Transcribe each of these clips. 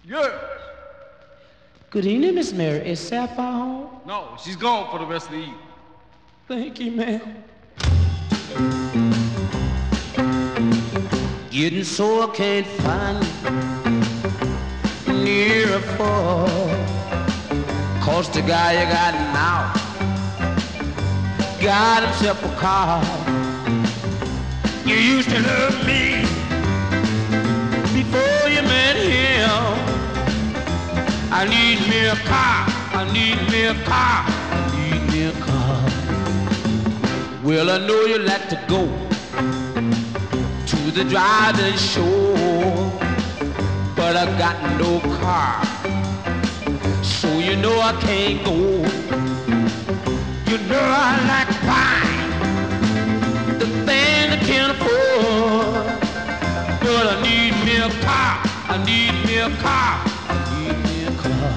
Yes. Good evening, Miss Mary. Is Sapphire home? No, she's gone for the rest of the evening. Thank you, ma'am. Getting so I can't find you near or far. 'Cause the guy you got now got himself a car. You used to love me before you met him. I need me a car, I need me a car, I need me a car. Well, I know you like to go to the driving show, but I got no car, so you know I can't go. You know I like buying the thing I can't afford, but I need me a car, I need me a car, I need me a car.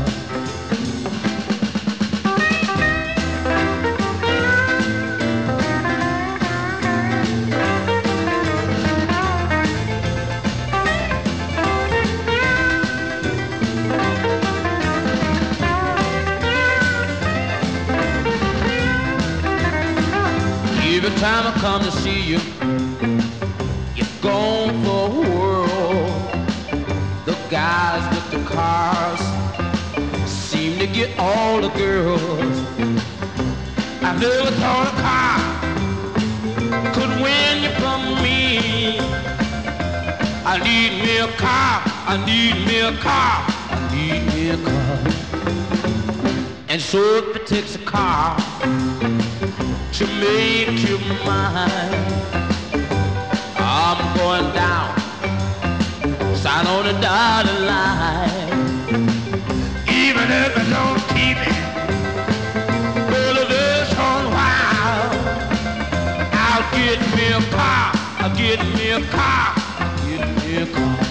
Every time I come to see you, you're gone for a whirl. The guys with the cars seem to get all the girls. I never thought a car could win you from me. I need me a car, I need me a car, I need me a car. And so if it takes a car to make you mine, I'm going down, sign on the dotted line. Even if I don't keep it for this whole while, I'll get me a car, I'll get me a car, I'll get me a car.